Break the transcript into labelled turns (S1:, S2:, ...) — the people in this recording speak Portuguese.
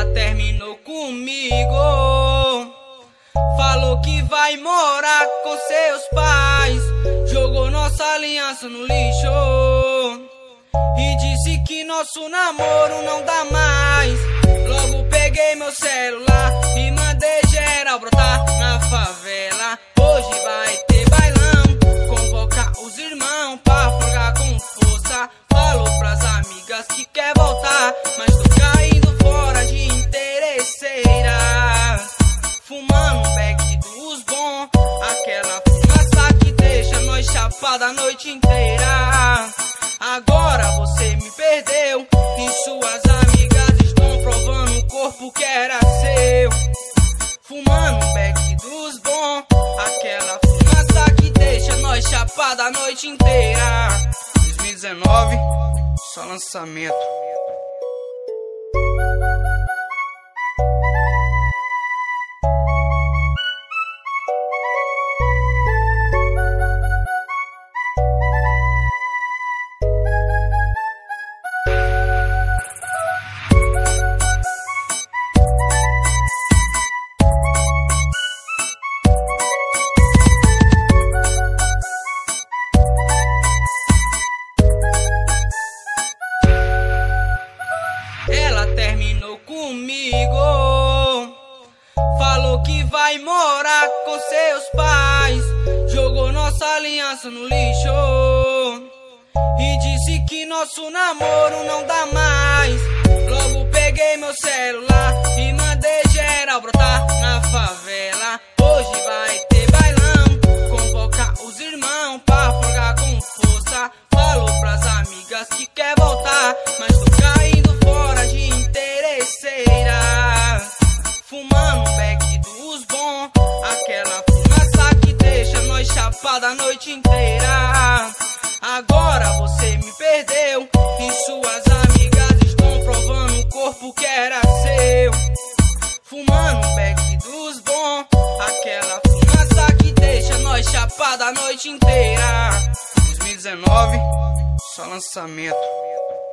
S1: terminou comigo, falou que vai morar com seus pais, jogou nossa aliança no lixo e disse que nosso namoro não dá mais. Logo peguei meu celular e mandei geral brotar na favela. Hoje vai ter bailão, convocar os irmãos pra folgar com força. Falou pras amigas que quer voltar, mas tô caindo fora de interesseira, fumando um beck dos bons, aquela fumaça que deixa nós chapada a noite inteira. Agora você me perdeu e suas amigas estão provando o corpo que era seu, fumando um beck dos bons, aquela fumaça que deixa nós chapada a noite inteira. 2019, só lançamento. Ela terminou comigo, falou que vai morar com seus pais, jogou nossa aliança no lixo e disse que nosso namoro não dá mais. Logo peguei meu celular e mandei geral brotar na favela. Hoje vai ter bailão, convocar os irmãos pra folgar com força. Falou pras amigas que quer voltar, mas tô caindo fora de interesseira, fumando um beck dos bons, aquela fumaça que deixa nós chapada a noite inteira. Agora você me perdeu e suas amigas estão provando o corpo que era seu, fumando um beck dos bons, aquela fumaça que deixa nós chapada a noite inteira. 2019, só lançamento.